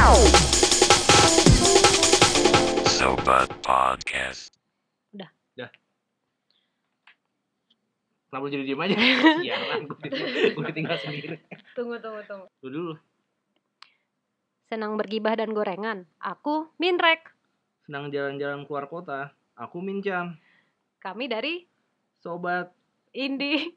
Sobat Podcast. Udah. Kenapa jadi diem aja? Sialan, gue tinggal sendiri. Tunggu. Lu dulu. Senang bergibah dan gorengan. Aku Minrek. Senang jalan-jalan keluar kota. Aku Mincan. Kami dari Sobat. Indie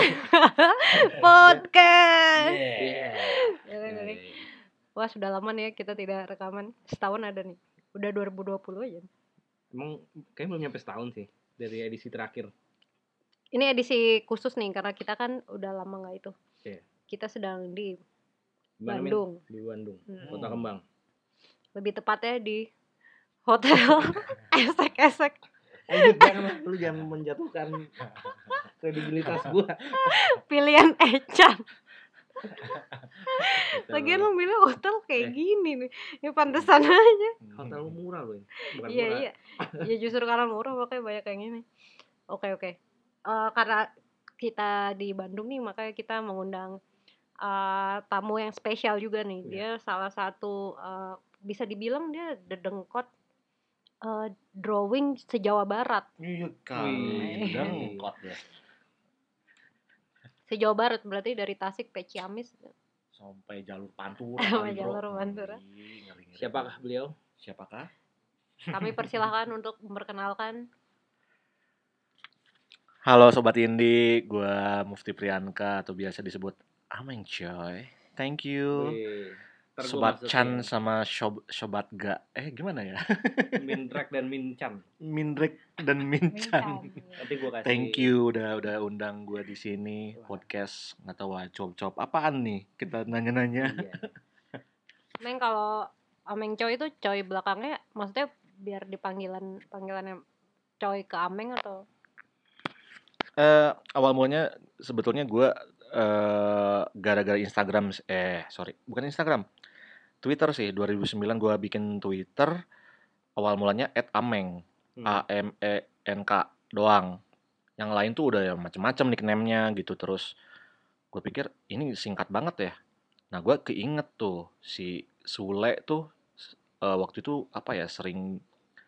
Podcast. Yeah. Boleh. Wah, sudah lama nih ya kita tidak rekaman. Setahun ada nih. Udah 2020 aja. Emang kayaknya belum nyampe setahun sih dari edisi terakhir. Ini edisi khusus nih karena kita kan udah lama nggak itu. Iya. Kita sedang di Gimana, Min? Bandung. Di Bandung, Kota Kembang. Lebih tepatnya di hotel esek-esek. Lu jangan menjatuhkan kredibilitas gua. Pilihan Ecan. Lagian lu bilang hotel kayak gini nih. Ya pantesan aja. Hotel lu murah loh. Bukan murah. Iya. Ya justru karena murah makanya banyak yang ini. Oke. Karena kita di Bandung nih makanya kita mengundang tamu yang spesial juga nih. Dia salah satu bisa dibilang dia dedengkot drawing se-Jawa Barat. Iya kali, dengkot ya. Se-Jawa Barat berarti dari Tasik ke Ciamis Sampai jalur Pantura. Sampai jalur Pantura. Ngeri. Siapakah beliau? Siapakah? Kami persilahkan untuk memperkenalkan. Halo Sobat Indi, gue Mufti Priyanka atau biasa disebut Ameng coy. Thank you. Wih, ntar gua Sobat masukin Chan sama Sobat Ga. Gimana ya? Minrek dan Mincan. Minrek dan Mincan. Nanti gua kasih. Thank you udah undang gue di sini podcast nggak tahu cop apaan nih kita nanya-nanya. Iya. Meng, kalau Ameng Coy itu coy belakangnya maksudnya biar panggilannya coy ke Ameng atau Awal mulanya sebetulnya gue gara-gara Instagram, bukan Instagram, Twitter sih. 2009 gue bikin Twitter, awal mulanya @ameng, AMENK doang. Yang lain tuh udah ya macem-macem nickname-nya gitu. Terus gue pikir ini singkat banget ya. Nah gue keinget tuh si Sule tuh waktu itu apa ya sering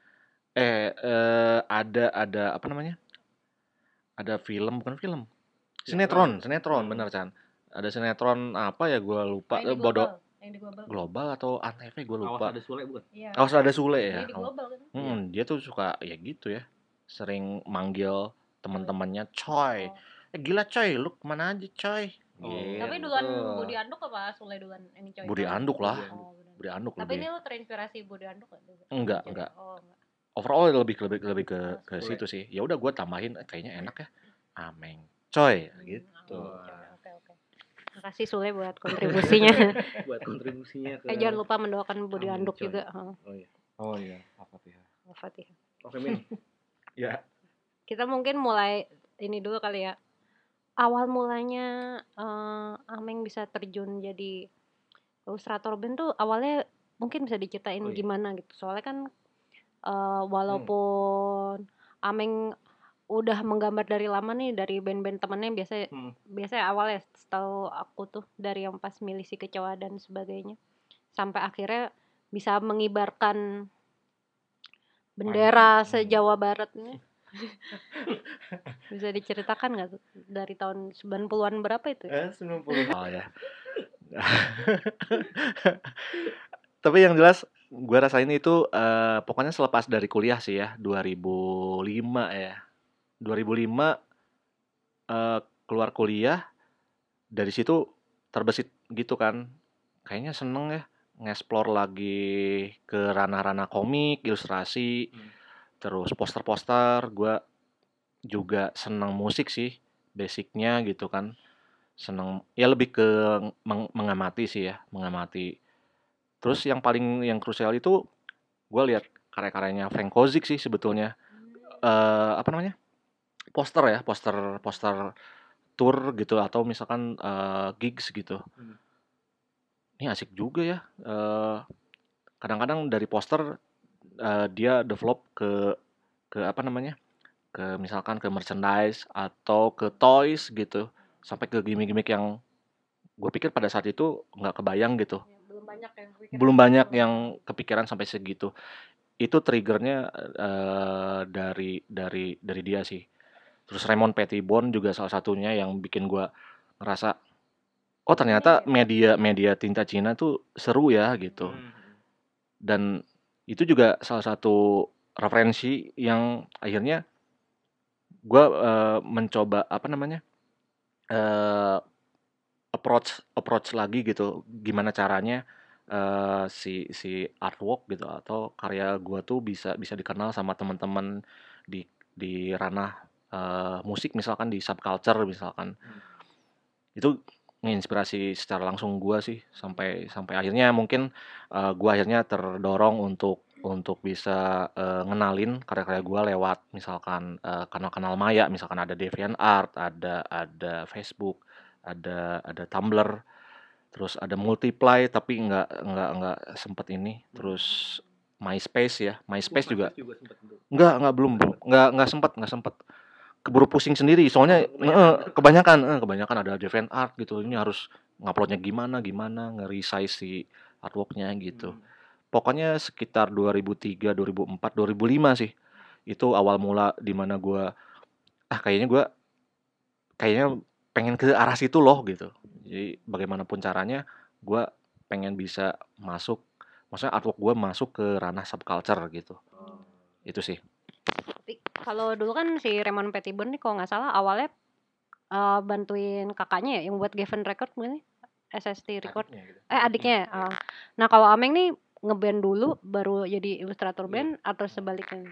ada apa namanya? Ada bukan film. Sinetron bener Chan. Ada sinetron apa ya gue lupa. yang di Bodoh. yang di Global atau Antv gue lupa. Awas ada Sule bukan? Iya. Awas ada Sule ya. Ini di global kan? Dia tuh suka ya gitu ya. Sering manggil teman-temannya coy. Gila coy, lu kemana aja coy? Oh. Gitu. Tapi duluan Budi Anduk apa Sule duluan ini coy? Budi Anduk lah. Oh, Budi Anduk tapi lebih. ini lu terinspirasi Budi Anduk kan? Enggak. Oh, enggak. Overall lebih ke situ sih. Ya udah gue tambahin kayaknya enak ya. Ameng coy gitu. Oke. Makasih Sule buat kontribusinya. Buat kontribusinya ke. Jangan lupa mendoakan Budi Ameng Anduk Coy. juga. Oh iya, Al-Fatihah. Al-Fatihah. Oke Min. Ya. Kita mungkin mulai ini dulu kali ya. Awal mulanya Ameng bisa terjun jadi ilustrator band tuh awalnya mungkin bisa diceritain gimana gitu. Soalnya kan walaupun Ameng udah menggambar dari lama nih dari band-band temennya biasanya awalnya setahu aku tuh dari yang pas milisi kecoa dan sebagainya sampai akhirnya bisa mengibarkan bendera se-Jawa Barat nih. Bisa diceritakan nggak tuh dari tahun 90-an berapa itu? 90. Oh ya. Tapi yang jelas gue rasain itu pokoknya selepas dari kuliah sih ya 2005 ya. 2005 keluar kuliah, dari situ terbesit gitu kan. Kayaknya seneng ya nge-explore lagi ke ranah-ranah komik, ilustrasi, terus poster-poster. Gue juga seneng musik sih, basicnya gitu kan. Seneng, ya lebih ke mengamati sih ya, mengamati. Terus yang krusial itu gue lihat karya-karyanya Frank Kozik sih sebetulnya. Apa namanya? Poster tour gitu atau misalkan gigs gitu. Ini asik juga ya. Kadang-kadang dari poster dia develop ke apa namanya? Ke misalkan ke merchandise atau ke toys gitu. Sampai ke gimmick-gimmick yang gue pikir pada saat itu nggak kebayang gitu. Belum banyak yang kepikiran belum banyak gitu. yang kepikiran sampai segitu. Itu triggernya dari dia sih. Terus Raymond Pettibon juga salah satunya yang bikin gua ngerasa, oh ternyata Ini media tinta Cina tuh seru ya gitu. Dan itu juga salah satu referensi yang akhirnya gua mencoba eh, approach lagi gitu, gimana caranya si artwork gitu atau karya gua tuh bisa bisa dikenal sama teman-teman di ranah musik, misalkan di subculture misalkan. Itu menginspirasi secara langsung gua sih, sampai sampai akhirnya mungkin gua akhirnya terdorong untuk bisa ngenalin karya-karya gua lewat misalkan kanal-kanal maya, misalkan ada DeviantArt, ada Facebook, ada Tumblr, terus ada Multiply tapi nggak sempet ini, terus MySpace ya, MySpace juga sempet tuh. nggak belum nggak sempet keburu pusing sendiri soalnya kebanyakan ada DeviantArt gitu, ini harus nguploadnya gimana nge-resize si artworknya gitu. Pokoknya sekitar 2003, 2004, 2005 sih itu awal mula dimana gua kayaknya pengen ke arah situ loh gitu. Jadi bagaimanapun caranya gua pengen bisa masuk, maksudnya artwork gua masuk ke ranah subculture gitu. Itu sih. Tapi kalau dulu kan si Raymond Pettibon nih kalau nggak salah awalnya bantuin kakaknya ya yang buat Geffen Record mungkin SST Record. Adiknya. Nah kalau Ameng nih ngeband dulu baru jadi ilustrator band atau sebaliknya?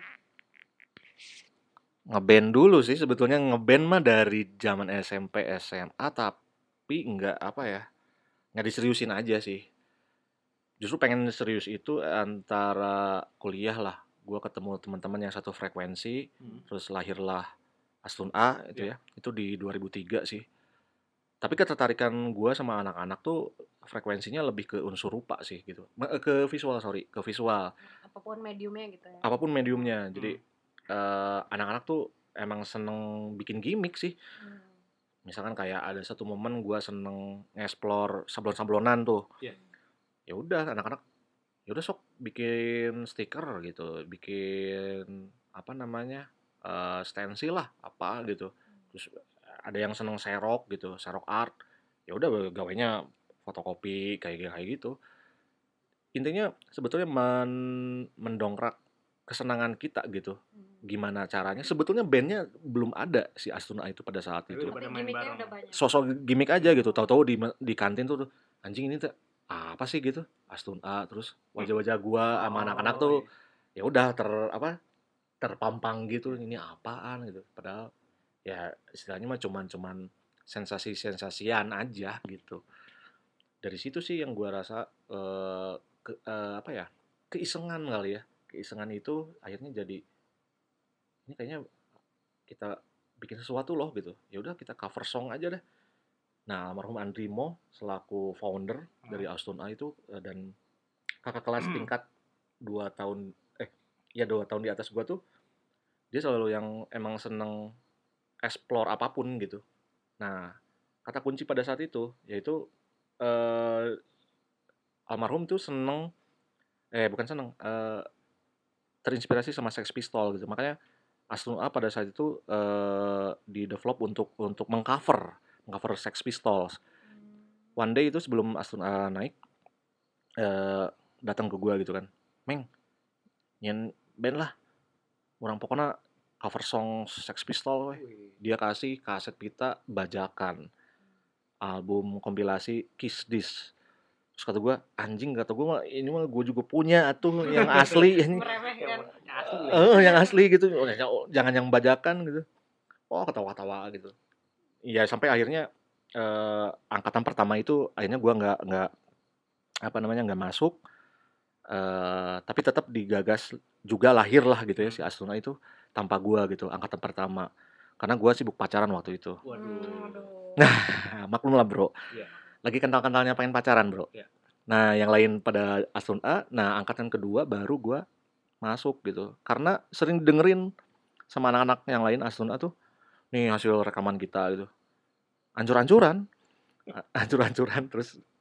Ngeband dulu sih sebetulnya, ngeband mah dari zaman SMP SMA tapi nggak diseriusin aja sih. Justru pengen serius itu antara kuliah lah, gua ketemu teman-teman yang satu frekuensi, terus lahirlah Astun A itu ya, itu di 2003 sih. Tapi ketertarikan gua sama anak-anak tuh frekuensinya lebih ke unsur rupa sih gitu, ke visual, ke visual. Apapun mediumnya gitu ya. Apapun mediumnya. Jadi anak-anak tuh emang seneng bikin gimmick sih. Misalkan kayak ada satu momen gua seneng nge-explore sablon-sablonan tuh. Ya udah anak-anak, ya udah sok bikin stiker gitu, bikin stensil lah apa gitu. Terus ada yang seneng serok gitu, serok art. Ya udah gawainya fotokopi kayak gitu. Intinya sebetulnya mendongkrak kesenangan kita gitu. Gimana caranya? Sebetulnya bandnya belum ada si Astuna itu pada saat itu. Tapi gimmicknya udah banyak. Sosok gimmick aja gitu. Tahu-tahu di kantin tuh anjing ini tuh apa sih gitu? Astuna, terus wajah-wajah gua sama anak-anak tuh ya udah terpampang gitu, ini apaan gitu. Padahal ya istilahnya mah cuman sensasi-sensasian aja gitu. Dari situ sih yang gua rasa keisengan kali ya. Keisengan itu akhirnya jadi ini kayaknya kita bikin sesuatu loh gitu. Ya udah kita cover song aja deh. Nah, almarhum Andrimo selaku founder dari Astun A itu dan kakak kelas tingkat 2 tahun 2 tahun di atas gua tuh, dia selalu yang emang seneng explore apapun gitu. Nah, kata kunci pada saat itu yaitu almarhum tuh terinspirasi sama Sex Pistols gitu. Makanya Astun A pada saat itu di develop untuk mengcover Sex Pistols. One day itu sebelum Astun A naik datang ke gua gitu kan, Meng, nyen band lah, orang pokoknya cover song Sex Pistols. Dia kasih kaset pita bajakan album kompilasi Kiss This. Terus kata gue, anjing, kata gue mah ini mah gue juga punya atuh yang asli ini. Yang asli gitu, jangan yang bajakan gitu. Oh, ketawa-tawa gitu. Ya sampai akhirnya angkatan pertama itu akhirnya gue nggak masuk. Tapi tetap digagas juga, lahir lah gitu ya si Astuna itu tanpa gue gitu, angkatan pertama. Karena gue sibuk pacaran waktu itu. Nah, maklum lah bro. Lagi kental-kentalnya pengen pacaran bro. Nah yang lain pada Astun A, nah angkatan kedua baru gue masuk gitu. Karena sering dengerin sama anak-anak yang lain Astun A tuh, nih hasil rekaman kita gitu, ancur-ancuran terus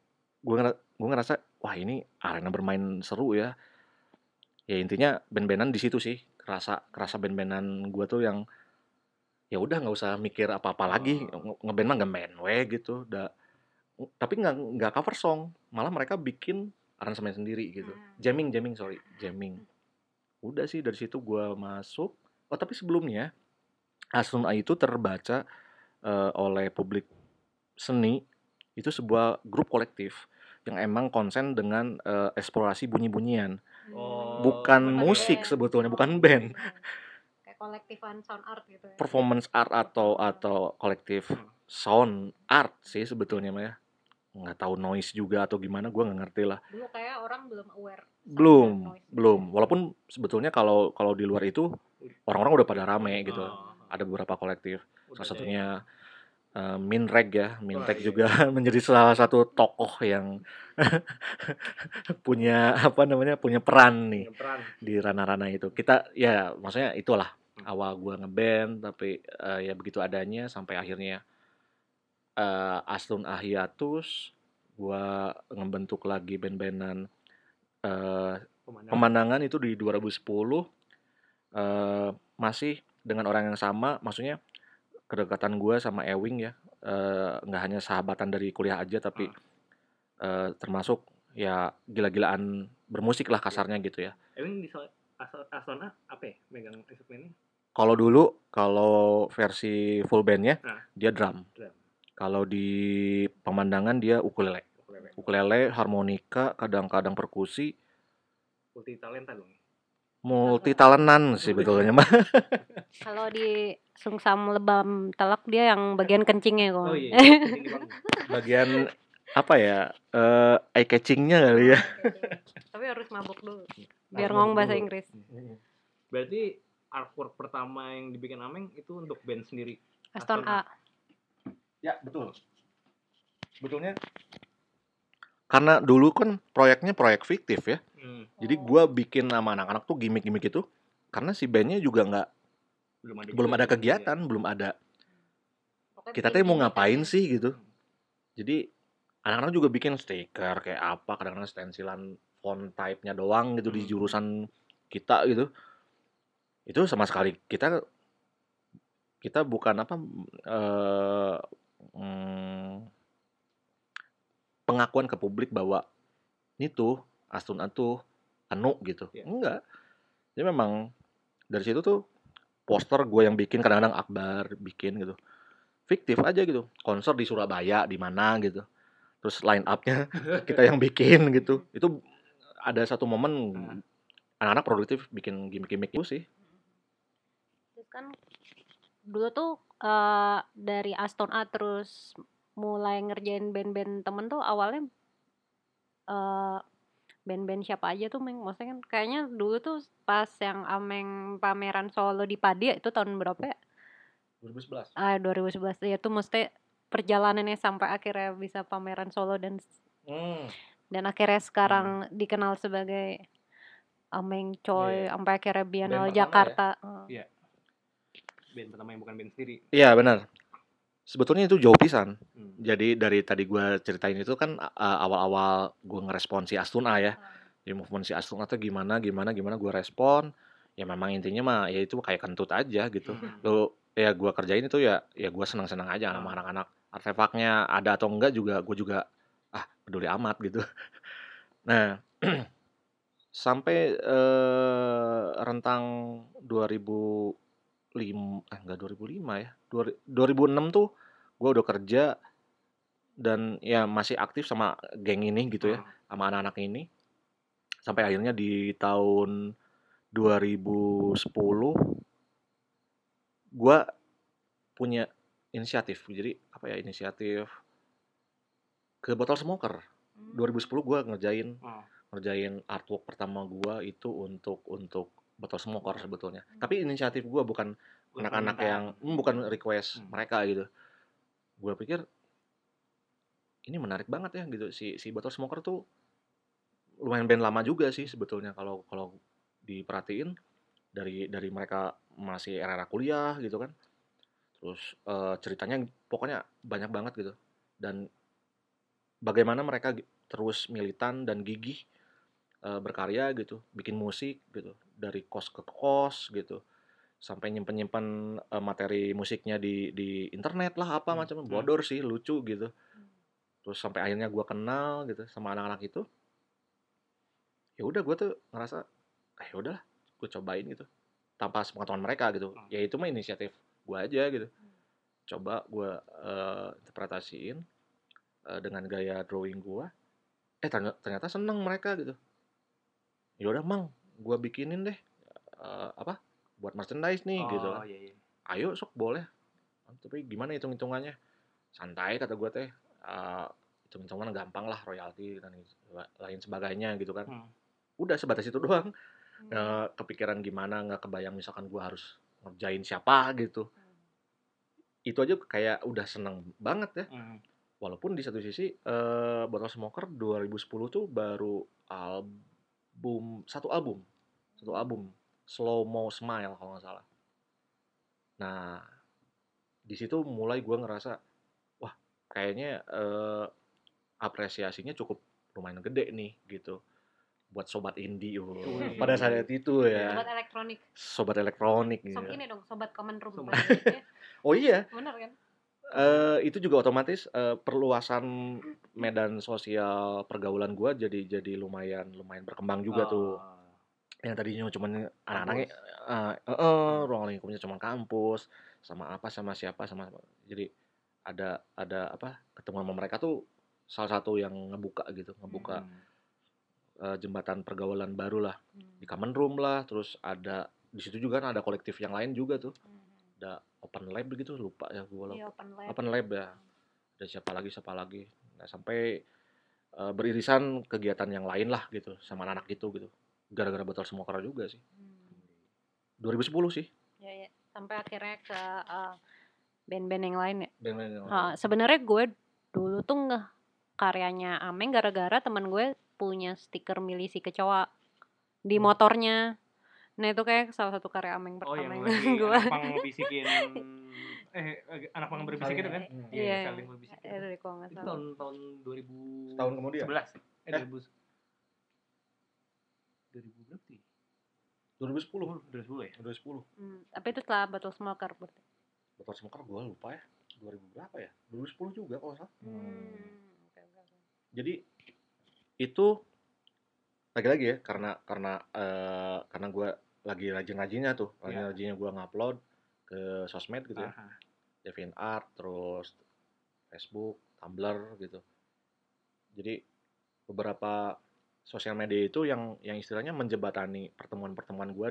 gue ngerasa wah ini arena bermain seru ya. Ya intinya band-bandan di situ sih. Kerasa band-bandan gue tuh yang ya udah nggak usah mikir apa-apa lagi, ngeband mah ngeband we gitu. Tapi nggak cover song, malah mereka bikin aransemen sendiri gitu. Jamming, jamming. Udah sih dari situ gue masuk. Oh tapi sebelumnya Asuna itu terbaca oleh publik seni itu sebuah grup kolektif yang emang konsen dengan eksplorasi bunyi-bunyian, bukan musik band. sebetulnya, bukan band, Kayak kolektifan sound art gitu ya. performance art atau kolektif sound art sih sebetulnya mah ya. Nggak tahu noise juga atau gimana, gue nggak ngerti lah. Dulu kayak orang belum aware sound dan Belum, noise gitu belum. ya. Walaupun sebetulnya kalau di luar itu orang-orang udah pada rame gitu. Oh. Ada beberapa kolektif. Udah Salah ada satunya Minreg ya. Minreg iya. juga menjadi salah satu tokoh yang punya punya peran nih yang peran. di ranah-ranah itu. Kita ya maksudnya itulah awal gua ngeband, tapi ya begitu adanya sampai akhirnya Astun Ahiatus, gua ngebentuk lagi band-bandan Pemandangan itu di 2010, masih dengan orang yang sama, maksudnya kedekatan gue sama Ewing ya, nggak hanya sahabatan dari kuliah aja, tapi termasuk ya gila-gilaan bermusik lah kasarnya gitu ya. Emang di Asona apa ya megang instrumennya? Kalau versi full bandnya dia drum. Kalau di Pemandangan dia ukulele, harmonika, kadang-kadang perkusi. Multi talenta dong. Multi talentan sih betulnya mah. Kalau di Sungsam Lebam Telak dia yang bagian kencingnya kok. Oh iya. Bagian apa ya? Eye catchingnya kali ya. Tapi harus mabuk dulu biar ngomong bahasa Inggris. Berarti artwork pertama yang dibikin Ameng itu untuk band sendiri. Aston A. Ya betul. Sebetulnya karena dulu kan proyeknya proyek fiktif ya. Jadi gue bikin sama anak-anak tuh gimmick-gimmick itu karena si bandnya juga nggak belum ada kegiatan, belum ada. Kita teh mau ngapain sih gitu. Jadi anak-anak juga bikin stiker kayak apa, kadang-kadang stensilan font type-nya doang gitu di jurusan kita gitu. Itu sama sekali kita bukan pengakuan ke publik bahwa ini tuh Astun tuh anu gitu. Enggak. Jadi memang dari situ tuh poster gue yang bikin, kadang-kadang Akbar bikin gitu. Fiktif aja gitu. Konser di Surabaya di mana gitu. Terus line up-nya kita yang bikin gitu. Itu ada satu momen anak-anak produktif bikin gimmick-gimmick itu sih. Terus kan dulu tuh dari Aston A terus mulai ngerjain band-band temen tuh awalnya band-band siapa aja tuh Meng? Maksudnya kan kayaknya dulu tuh pas yang Ameng pameran solo di Padia itu tahun berapa ya? 2011. 2011 ya tuh mesti perjalanannya sampai akhirnya bisa pameran solo dan akhirnya sekarang dikenal sebagai Ameng Coy sampai akhirnya Biennale Jakarta. Iya. Band pertama yang bukan band sendiri. Iya benar. Sebetulnya itu jauh pisan. Jadi dari tadi gue ceritain itu kan awal-awal gue ngerespon si Astuna ya. Di movement si Astuna tuh gimana gue respon. Ya memang intinya mah ya itu kayak kentut aja gitu. Lo ya gue kerjain itu ya gue senang-senang aja sama anak-anak. Artefaknya ada atau enggak juga gue juga peduli amat gitu. Nah sampai rentang 2005 ya. 2006 tuh gue udah kerja dan ya masih aktif sama geng ini gitu ya, sama anak-anak ini. Sampai akhirnya di tahun 2010 gue punya inisiatif. Jadi apa ya, inisiatif ke Bottle Smoker. 2010 gue ngerjain artwork pertama gue itu untuk Bottle Smoker sebetulnya. Tapi inisiatif gue bukan anak-anak yang bukan request mereka gitu. Gue pikir ini menarik banget ya gitu, si Bottle Smoker tuh lumayan band lama juga sih sebetulnya kalau diperhatiin dari mereka masih era kuliah gitu kan. Terus ceritanya pokoknya banyak banget gitu. Dan bagaimana mereka terus militan dan gigih berkarya gitu, bikin musik gitu, dari kos ke kos gitu, sampai nyimpen materi musiknya di internet lah apa macam, bodor sih, lucu gitu. Terus sampai akhirnya gue kenal gitu sama anak-anak itu, ya udah gue tuh ngerasa ya udahlah gue cobain gitu tanpa sepengetahuan mereka gitu. Ya itu mah inisiatif gue aja gitu, coba gue interpretasiin dengan gaya drawing gue, ternyata seneng mereka gitu. Ya udah mang, gue bikinin deh apa buat merchandise nih gitu kan. Iya. Ayo sok boleh, tapi gimana hitung-hitungannya? Santai kata gue teh, hitung-hitungan gampang lah, royalti dan lain sebagainya gitu kan. Udah sebatas itu doang. Kepikiran gimana, nggak kebayang misalkan gue harus ngerjain siapa gitu. Itu aja kayak udah seneng banget ya. Walaupun di satu sisi Bottle Smoker 2010 tuh baru satu album Slow Mo Smile kalau nggak salah. Nah di situ mulai gue ngerasa wah kayaknya apresiasinya cukup lumayan gede nih gitu buat sobat indie pada saat itu ya. Sobat elektronik gitu. Sok ini dong, sobat common room. Oh iya. Benar kan? Itu juga otomatis perluasan medan sosial pergaulan gue jadi lumayan berkembang juga tuh. Yang tadinya cuma anak-anaknya ruang lingkupnya cuma kampus sama apa sama siapa sama jadi ada apa ketemu sama mereka tuh salah satu yang ngebuka jembatan pergaulan baru lah di common room lah. Terus ada di situ juga kan ada kolektif yang lain juga tuh, ada open lab gitu, lupa ya gue. Open lab ya, ada siapa lagi nah sampai beririsan kegiatan yang lain lah gitu sama anak itu gitu, gara-gara Bottle Smoker juga sih. 2010 sih ya sampai akhirnya ke band-band yang lain ya. band-band yang Sebenarnya gue dulu tuh nggak karyanya Ameng gara-gara teman gue punya stiker milisi kecoa di motornya. Nah itu kayak salah satu karya Ameng pertama yang yang gue. anak pang bisikin anak pang berbisik itu kan? Iya. Saling berbisik. Dari kalau nggak Itu salah. tahun 2000. Tahun kemudian. 11. 2000 berapa sih? 2010 ya. 2010. Tapi itu setelah Bottle Smoker berarti. Bottle Smoker gue lupa ya. 2000 berapa ya? 2010 juga kalau salah. Okay. Jadi itu lagi-lagi ya karena gue lagi rajin-rajinnya gue ngupload ke sosmed gitu ya. DeviantArt, terus Facebook, Tumblr gitu. Jadi beberapa sosial media itu yang istilahnya menjembatani pertemuan-pertemuan gue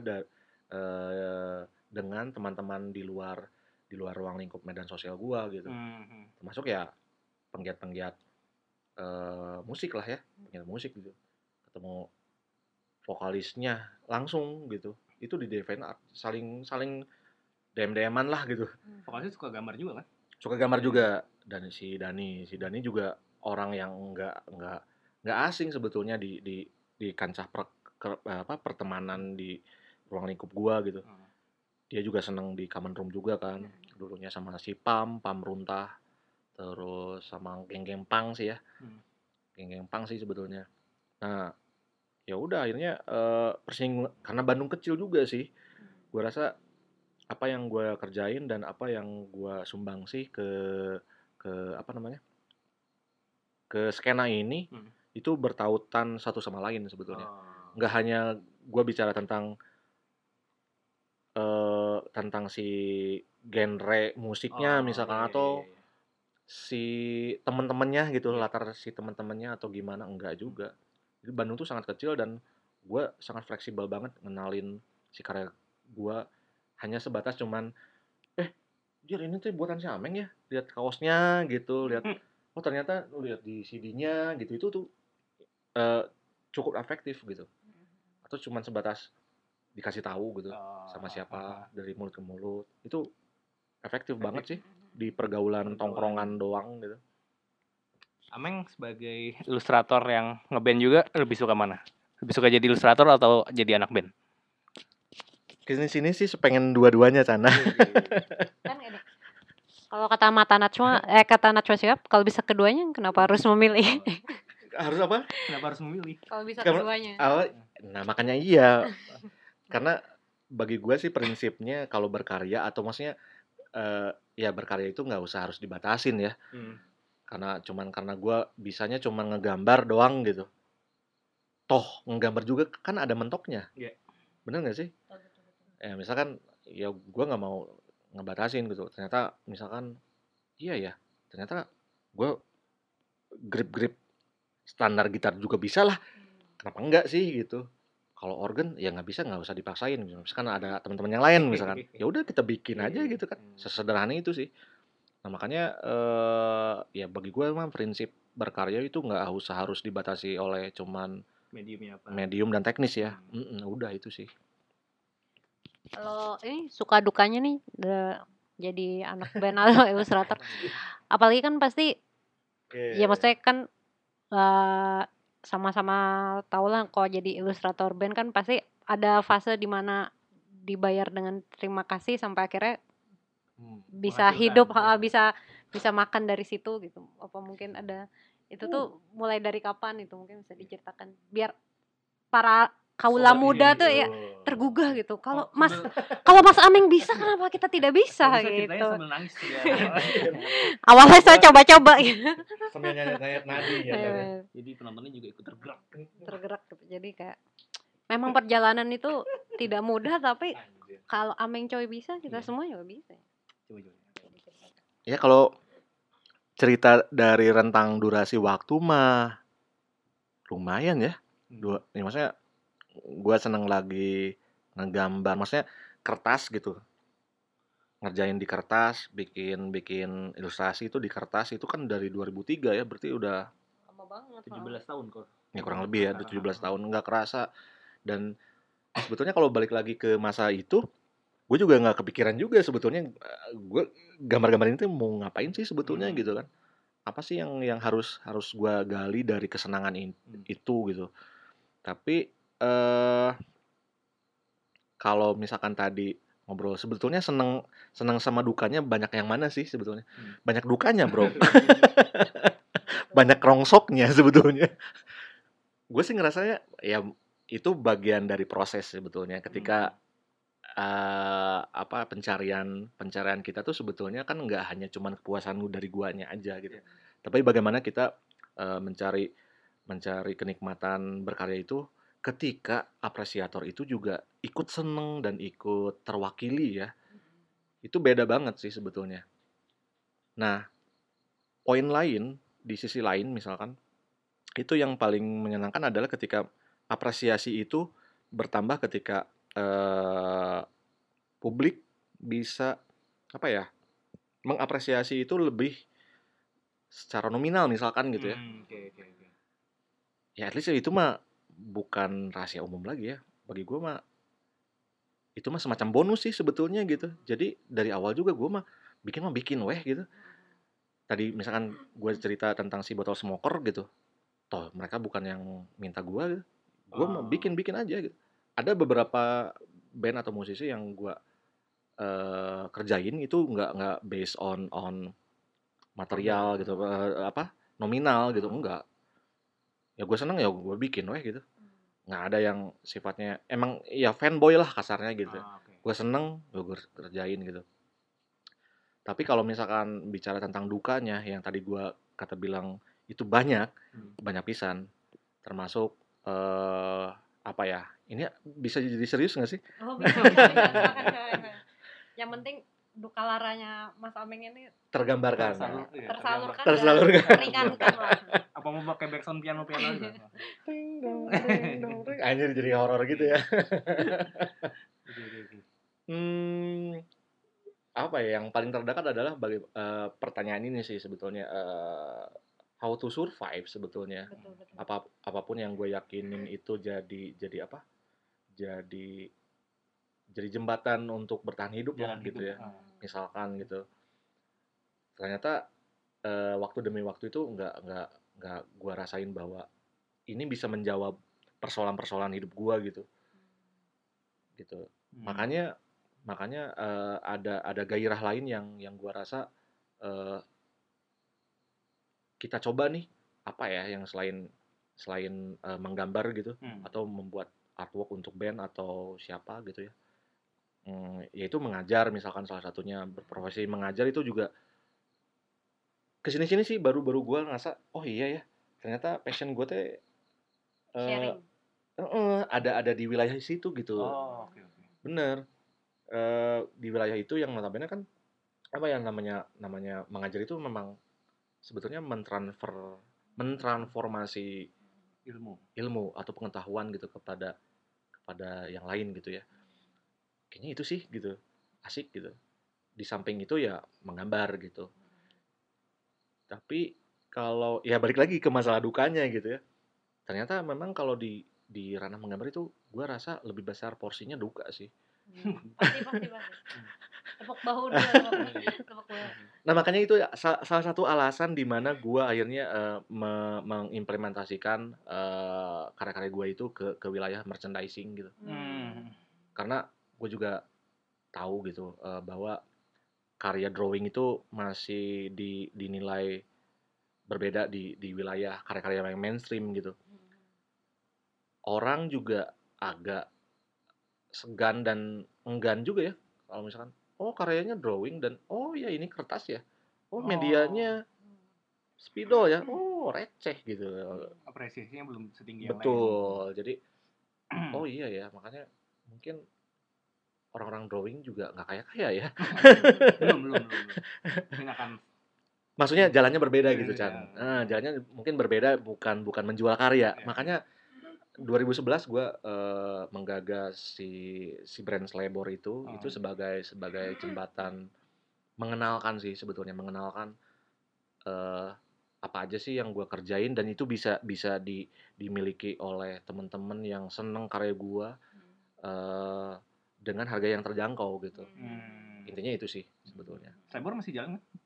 dengan teman-teman di luar ruang lingkup medan sosial gue gitu. Termasuk ya penggiat-penggiat musik lah ya, penggiat musik gitu. Ketemu vokalisnya langsung gitu. Itu di DeviantArt saling DM-an lah gitu. Vokalisnya suka gambar juga kan? Suka gambar juga. Dan si Dani juga orang yang nggak asing sebetulnya di kancah pertemanan di ruang lingkup gua gitu. Dia juga seneng di common room juga kan. Dulunya sama si Pam Runtah, terus sama geng-geng pang sih ya. Geng-geng pang sih sebetulnya. Nah, ya udah akhirnya karena Bandung kecil juga sih. Gua rasa apa yang gue kerjain dan apa yang gue sumbang sih ke apa namanya ke skena ini itu bertautan satu sama lain sebetulnya. Nggak hanya gue bicara tentang si genre musiknya misalkan atau si teman-temannya gitu, latar si teman-temannya atau gimana, enggak juga. Jadi Bandung tuh sangat kecil dan gue sangat fleksibel banget ngenalin si karya gue. Hanya sebatas cuman dia ini tuh buatan si Ameng ya, lihat kaosnya gitu, lihat oh ternyata lihat di CD-nya gitu, itu tuh cukup efektif gitu. Atau cuman sebatas dikasih tahu gitu sama siapa dari mulut ke mulut, itu efektif banget sih di pergaulan tongkrongan doang gitu. Ameng sebagai ilustrator yang ngeband juga lebih suka mana? Lebih suka jadi ilustrator atau jadi anak band? Kesini sih pengen dua-duanya Cana. Kan ini. Kalau kata Najwa Shihab, kalau bisa keduanya kenapa harus memilih? Harus apa? Kenapa harus memilih? Kalau bisa Karena- keduanya. Nah makanya iya. Karena bagi gue sih prinsipnya kalau berkarya atau maksudnya ya berkarya itu nggak usah harus dibatasin ya. Karena gue bisanya cuman ngegambar doang gitu. Toh ngegambar juga kan ada mentoknya. Iya. Bener nggak sih? Ya misalkan ya gue nggak mau ngebatasin gitu. Ternyata misalkan iya ya. Ternyata gue grip standar gitar juga bisa lah. Kenapa enggak sih gitu? Kalau organ ya nggak usah dipaksain. Misalkan ada teman-teman yang lain misalkan, ya udah kita bikin aja gitu kan. Sesederhana itu sih. Nah makanya ya bagi gue emang prinsip berkarya itu nggak usah harus dibatasi oleh cuman Mediumnya apa? medium dan teknis ya. Udah itu sih. Kalau ini suka dukanya nih jadi anak band atau ilustrator. Apalagi kan pasti ya maksudnya kan sama-sama tahu lah kalau jadi ilustrator band kan pasti ada fase di mana dibayar dengan terima kasih sampai akhirnya bisa Menghasilkan, hidup, ya. bisa makan dari situ gitu. Apa mungkin ada itu tuh mulai dari kapan itu mungkin bisa diceritakan biar para kaula Sobat muda ini, tuh ya tergugah gitu. Kalau Oh, Mas sambil- kalau Mas Ameng bisa kenapa kita tidak bisa Kalau bisa ceritanya gitu. sambil nangis ya. Awalnya saya coba-coba gitu. Sambil nyayat nadi ya. Jadi penontonnya juga ikut tergerak. Tergerak gitu. Jadi kayak memang perjalanan itu tidak mudah tapi kalau Ameng Coy bisa kita Iya. semua juga bisa. Coba. Ya kalau cerita dari rentang durasi waktu mah lumayan ya. Ya maksudnya gue seneng lagi ngegambar, maksudnya kertas gitu, ngerjain di kertas, bikin ilustrasi itu di kertas itu kan dari 2003 ya, berarti udah Lama banget. 17 tahun kok. ya kurang lebih ya, udah 17 tahun, nggak kerasa. Dan sebetulnya kalau balik lagi ke masa itu, gue juga nggak kepikiran juga sebetulnya gue gambar-gambar ini tuh mau ngapain sih sebetulnya gitu kan. Apa sih yang harus gue gali dari kesenangan itu gitu. Tapi kalau misalkan tadi ngobrol sebetulnya seneng sama dukanya banyak yang mana sih sebetulnya? Banyak dukanya, Bro. Banyak rongsoknya sebetulnya. Gue sih ngerasanya ya itu bagian dari proses sebetulnya ketika pencarian kita tuh sebetulnya kan nggak hanya cuman kepuasan dari guanya aja gitu. Tapi bagaimana kita mencari kenikmatan berkarya itu ketika apresiator itu juga ikut seneng dan ikut terwakili ya. Itu beda banget sih sebetulnya. Nah, poin lain di sisi lain misalkan itu yang paling menyenangkan adalah ketika apresiasi itu bertambah ketika publik bisa mengapresiasi itu lebih secara nominal misalkan gitu ya. Ya at least itu mah bukan rahasia umum lagi ya. Bagi gue mah itu mah semacam bonus sih sebetulnya gitu. Jadi dari awal juga gue mah bikin weh gitu. Tadi misalkan gue cerita tentang si botol smoker gitu. Toh mereka bukan yang minta gue gitu. Gue mah bikin aja gitu. Ada beberapa band atau musisi yang gue kerjain itu nggak based on material gitu, nominal gitu, enggak. Ya gue seneng ya gue bikin weh gitu. Nggak ada yang sifatnya emang ya fanboy lah kasarnya gitu. Gue seneng gue kerjain gitu. Tapi kalau misalkan bicara tentang dukanya yang tadi gue bilang itu banyak pisan, termasuk ini bisa jadi serius nggak sih? Oh, bisa. Yang penting duka laranya Mas Ameng ini Tergambarkan. tersalurkan. Tersalurkan. lah. Apa mau pakai backsound piano juga? Anjir jadi horor gitu ya. Apa ya yang paling terdekat adalah pertanyaan ini sih sebetulnya, how to survive sebetulnya. Betul. Apapun yang gue yakinin itu jadi apa? Jadi jembatan untuk bertahan hidup lah gitu ya. Misalkan gitu. Ternyata waktu demi waktu itu nggak gue rasain bahwa ini bisa menjawab persoalan hidup gue gitu. Makanya ada gairah lain yang gue rasa kita coba nih apa ya yang selain selain menggambar gitu Hmm. atau membuat artwork untuk band atau siapa gitu ya. Yaitu mengajar misalkan salah satunya, berprofesi mengajar itu juga kesini-sini sih baru-baru gue ngerasa oh iya ya ternyata passion gue teh Sharing. ada di wilayah situ gitu. Oh, oke. Bener. Di wilayah itu yang notabene kan apa ya namanya mengajar itu memang sebetulnya mentransformasi ilmu atau pengetahuan gitu kepada yang lain gitu ya. Kayaknya itu sih gitu. Asik gitu. Di samping itu ya menggambar gitu. Tapi kalau ya balik lagi ke masalah dukanya gitu ya. Ternyata memang kalau di ranah menggambar itu gue rasa lebih besar porsinya duka sih. Pasti. Tepuk bahu dulu, tepuk bahu. Nah makanya itu ya, salah satu alasan di mana gue akhirnya mengimplementasikan karya-karya gue itu ke wilayah merchandising gitu. Karena gue juga tahu gitu bahwa karya drawing itu masih dinilai berbeda di wilayah karya-karya yang mainstream gitu. Orang juga agak segan dan enggan juga ya kalau misalkan oh karyanya drawing dan oh ya ini kertas ya, oh medianya spidol ya, oh receh gitu. Apresiasinya belum setinggi yang lain. Betul. Jadi oh iya ya makanya mungkin orang-orang drawing juga nggak kaya ya. belum. Mungkin akan Maksudnya jalannya berbeda gitu Beda. Chan. Jalannya mungkin berbeda bukan menjual karya. Iya. Makanya 2011 gue menggagas si brand Slebor itu sebagai jembatan mengenalkan sih sebetulnya apa aja sih yang gue kerjain dan itu bisa dimiliki oleh teman-teman yang seneng karya gue dengan harga yang terjangkau gitu. Intinya itu sih sebetulnya. Slebor masih jalan nggak?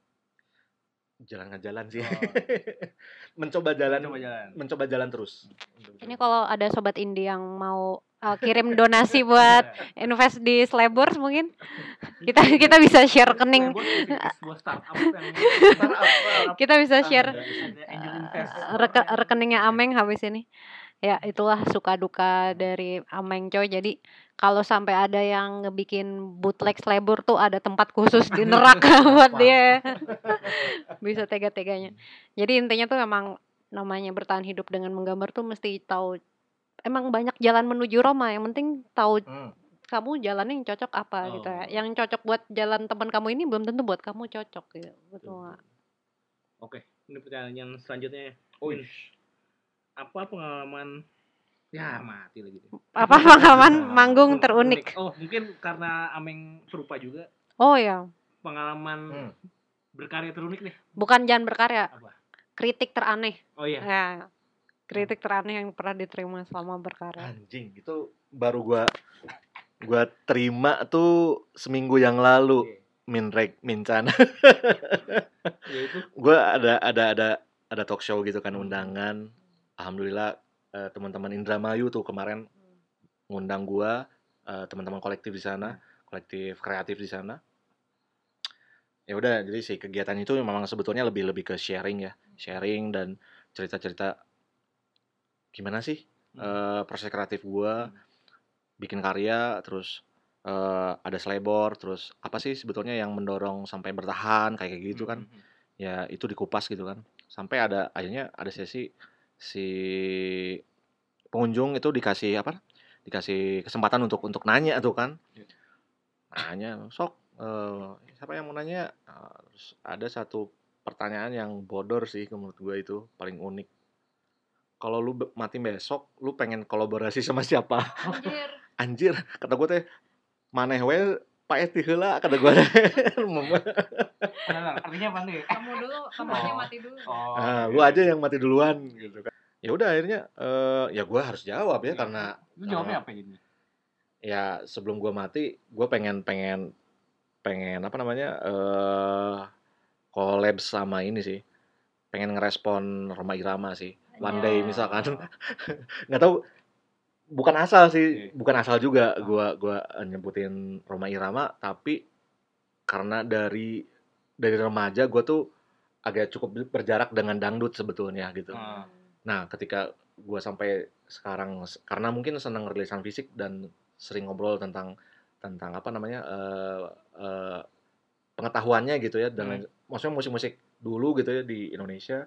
Jalan sih. mencoba jalan terus. Ini kalau ada sobat indie yang mau kirim donasi buat invest di Slebor mungkin kita bisa share rekening. Sebuah startup yang Kita bisa share ada angel invest. rekeningnya Ameng habis ini. Ya itulah suka duka dari Ameng coy. Jadi kalau sampai ada yang ngebikin bootleg Slebor tuh ada tempat khusus di neraka buat dia. Bisa tega-teganya. Jadi intinya tuh memang namanya bertahan hidup dengan menggambar tuh mesti tahu emang banyak jalan menuju Roma. Yang penting tahu kamu jalannya yang cocok apa gitu ya. Yang cocok buat jalan teman kamu ini belum tentu buat kamu cocok gitu. Betul nggak? Oke, ini pertanyaan selanjutnya. Apa pengalaman mati lagi deh. Apa pengalaman manggung terunik? Oh, mungkin karena Ameng serupa juga. Oh ya. Pengalaman berkarya terunik nih. Bukan jangan berkarya. Apa? Kritik teraneh. Oh iya. Ya. Kritik teraneh yang pernah diterima selama berkarya. Anjing, itu baru gua terima tuh seminggu yang lalu. Mincana. Ya itu. Gua ada talk show gitu kan undangan. Alhamdulillah teman-teman Indramayu tuh kemarin ngundang gua, teman-teman kolektif di sana, kolektif kreatif di sana. Ya udah, jadi si kegiatan itu memang sebetulnya lebih ke sharing dan cerita-cerita gimana sih proses kreatif gua bikin karya, terus ada Slebor, terus apa sih sebetulnya yang mendorong sampai bertahan kayak gitu kan. Ya itu dikupas gitu kan. Sampai akhirnya ada sesi si pengunjung itu dikasih kesempatan untuk nanya tuh kan. Nanya, sok siapa yang mau nanya? Terus ada satu pertanyaan yang bodor sih menurut gue itu paling unik. Kalau lu mati besok, lu pengen kolaborasi sama siapa? Anjir, kata gue teh maneh we Pak Esti heula kata gue. Artinya apa nih? Kamu aja mati dulu. Lu aja yang mati duluan gitu kan. Ya udah akhirnya ya gue harus jawab ya karena lu jawabnya apa ini? Ya sebelum gue mati, gue pengen apa namanya collab sama ini sih. Pengen ngerespon Rhoma Irama sih. One day misalkan. Nggak tahu, bukan asal juga gua nyebutin Rhoma Irama, tapi karena dari remaja gue tuh agak cukup berjarak dengan dangdut sebetulnya gitu. Nah ketika gue sampai sekarang karena mungkin senang rilisan fisik dan sering ngobrol tentang apa namanya pengetahuannya gitu ya dan maksudnya musik-musik dulu gitu ya di Indonesia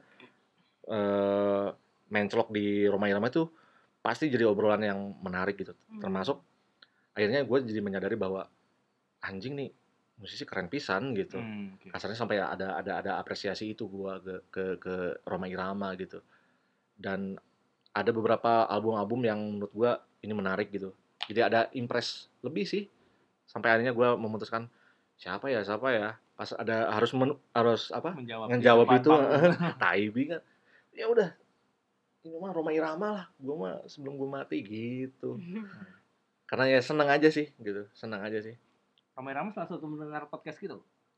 mencelok di Rhoma Irama itu pasti jadi obrolan yang menarik gitu. Termasuk akhirnya gue jadi menyadari bahwa anjing nih musisi keren pisan gitu. Kasarnya sampai ada apresiasi itu gue ke Rhoma Irama gitu. Dan ada beberapa album-album yang menurut gue ini menarik gitu. Jadi ada impress lebih sih. Sampai akhirnya gue memutuskan siapa ya pas ada harus apa menjawab itu tai bingung. Ya udah ini mah Rhoma Irama lah, gue mah sebelum gue mati gitu. Karena ya seneng aja sih gitu, senang aja sih. Rhoma Irama salah satu mendengar podcast gitu.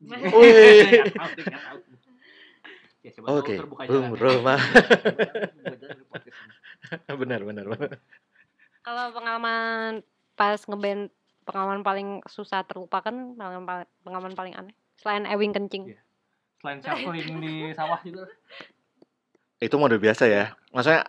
Ya, Oke, terbuka jalan. Rhoma. Benar. Kalau pengalaman pas ngeband, pengalaman paling susah terlupakan, pengalaman paling aneh selain Ewing kencing. Iya. Selain shuffling di sawah juga. Itu mode biasa ya. Maksudnya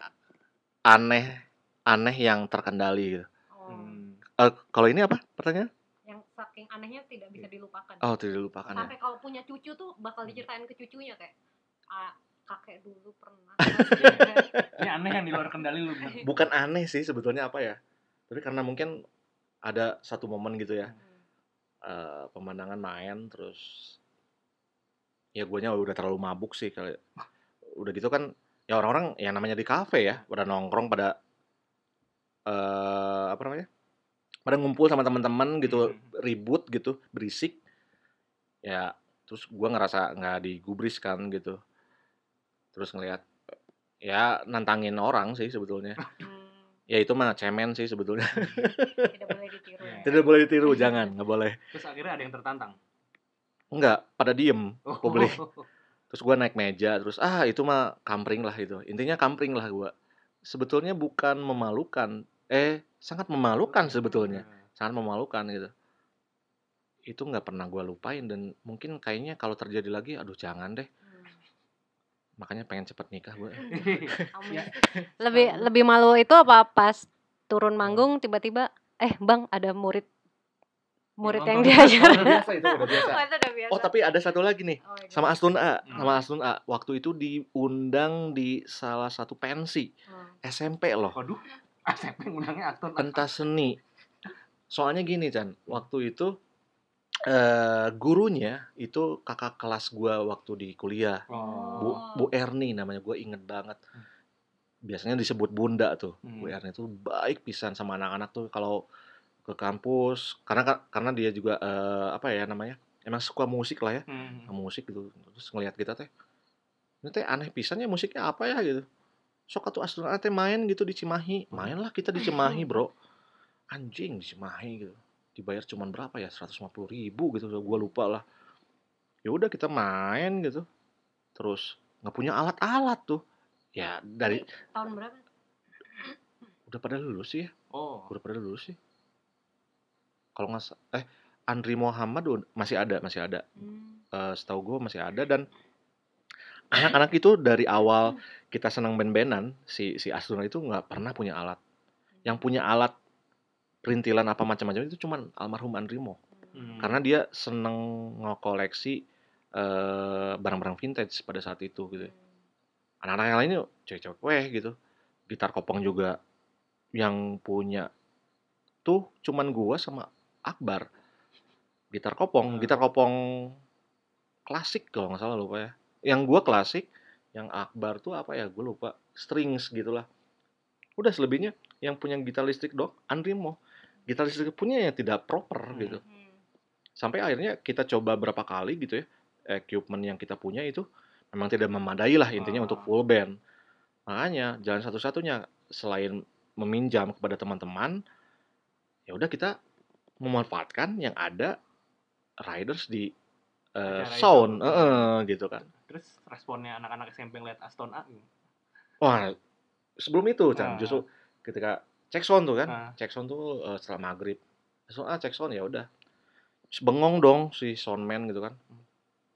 aneh yang terkendali gitu. Kalau ini apa pertanyaan? Yang saking anehnya tidak bisa dilupakan. Oh, tidak dilupakan sampai ya. kalau punya cucu tuh bakal diceritain ke cucunya kayak kakek dulu pernah. Ini aneh yang di luar kendali lu. Bukan aneh sih sebetulnya apa ya. Tapi karena mungkin ada satu momen gitu ya. Pemandangan main terus ya guanya udah terlalu mabuk sih kali. Udah gitu kan ya orang-orang yang namanya di kafe ya, pada nongkrong pada apa namanya? Pada ngumpul sama teman-teman gitu, ribut gitu, berisik. Ya, terus gua ngerasa nggak digubris kan gitu. Terus ngelihat ya nantangin orang sih sebetulnya. Ya itu mah cemen sih sebetulnya. Tidak boleh ditiru. Tidak boleh ditiru, jangan, nggak boleh. Terus akhirnya ada yang tertantang. Enggak, pada diem publik. Terus gue naik meja, terus itu mah kampring lah itu. Intinya kampring lah gue. Sebetulnya bukan memalukan, sangat memalukan sebetulnya. Sangat memalukan gitu. Itu nggak pernah gue lupain dan mungkin kayaknya kalau terjadi lagi, aduh jangan deh. Makanya pengen cepet nikah gue. Lebih malu itu apa pas turun manggung tiba-tiba bang ada murid yang diajar. Udah biasa. Udah biasa. Oh tapi ada satu lagi nih, sama Astun A. Waktu itu diundang di salah satu pensi SMP loh. Waduh, SMP undangnya Astun A. Pentas seni. Soalnya gini Chan, waktu itu gurunya itu kakak kelas gua waktu di kuliah. Bu Erni namanya, gua inget banget. Biasanya disebut Bunda tuh. Bu Erni tuh baik pisan sama anak-anak tuh kalau ke kampus karena dia juga apa ya namanya emang suka musik lah ya musik gitu terus ngelihat kita teh ini teh aneh pisannya musiknya apa ya gitu sok atuh Astuna teh main gitu di Cimahi mainlah kita di Cimahi bro anjing di Cimahi gitu dibayar cuman berapa ya 150.000 gitu gue lupa lah ya udah kita main gitu terus nggak punya alat-alat tuh ya dari tahun berapa udah pada lulus sih ya udah pada lulus sih kalau nggak Andri Muhammad masih ada setahu gue masih ada dan anak-anak itu dari awal kita senang band-bandan si Astuna itu nggak pernah punya alat yang punya alat perintilan apa macam-macam itu cuman almarhum Andrimo karena dia seneng ngokoleksi barang-barang vintage pada saat itu gitu anak-anak yang lainnya cewek-cewek gitu gitar kopong juga yang punya tuh cuman gua sama Akbar gitar kopong klasik kalau nggak salah lupa ya yang gua klasik yang Akbar tuh apa ya gua lupa strings gitulah udah selebihnya yang punya gitar listrik dong Andrimo gitar listrik punya yang tidak proper gitu sampai akhirnya kita coba berapa kali gitu ya equipment yang kita punya itu memang tidak memadai lah intinya untuk full band makanya jalan satu-satunya selain meminjam kepada teman-teman ya udah kita memanfaatkan yang ada riders di sound gitu kan. Terus responnya anak-anak SMP ngeliat Aston A gitu. Wah, sebelum itu Chan, justru ketika cek sound tuh kan. Cek sound tuh setelah maghrib. Aston A cek sound ya udah. Bengong dong si soundman gitu kan.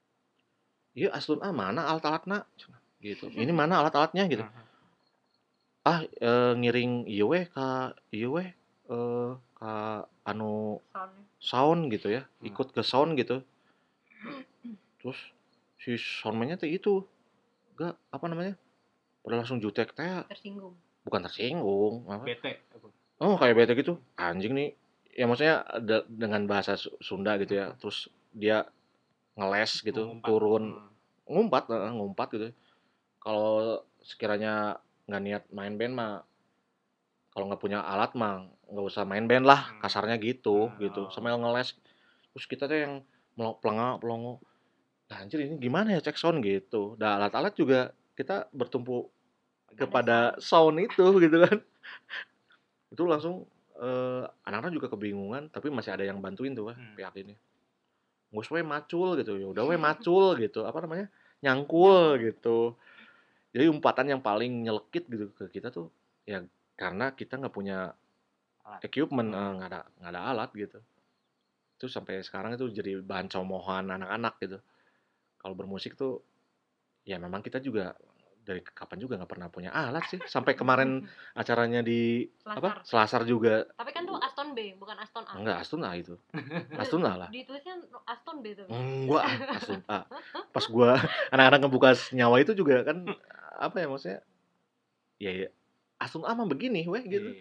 Iya Aston A mana alat-alatnya gitu. Ini mana alat-alatnya gitu. ngiring ieu we ka ieu we ka anu Soundnya. sound gitu ya, Hmm. ikut ke sound gitu. Terus si soundman-nya teh itu enggak apa namanya? Pada langsung jutek teh, Tersinggung. bukan tersinggung, apa? Bete. Oh, kayak bete gitu. Anjing nih. Ya maksudnya dengan bahasa Sunda gitu ya. Terus dia ngeles gitu, Ngumpat. turun ngumpat gitu. Kalau sekiranya nggak niat main band mah, kalau nggak punya alat mah nggak usah main band lah, kasarnya gitu gitu. Sambil ngeles. Terus kita tuh yang pelongo. Nah, anjir ini gimana ya cek sound gitu. Nah, alat-alat juga kita bertumpu kepada sound itu gitu kan. Itu langsung anak-anak juga kebingungan, tapi masih ada yang bantuin tuh pihak ini. Ngus we macul gitu, ya udah we macul gitu, apa namanya? Nyangkul gitu. Jadi umpatan yang paling nyelekit gitu ke kita tuh ya karena kita nggak punya Alat. equipment, nggak ada alat gitu. Itu sampai sekarang itu jadi bahan comohan anak-anak gitu. Kalau bermusik tuh ya memang kita juga dari kapan juga nggak pernah punya alat sih. Sampai kemarin acaranya di apa? Selasar juga. Tapi kan tuh Aston B, bukan Aston A. Enggak, Aston A itu. Aston A lah. Ditulisnya Aston B tuh. Enggak, Aston A. Pas gua anak-anak ngebuka senyawa itu juga kan apa ya maksudnya? Ya Aston A mah begini weh gitu.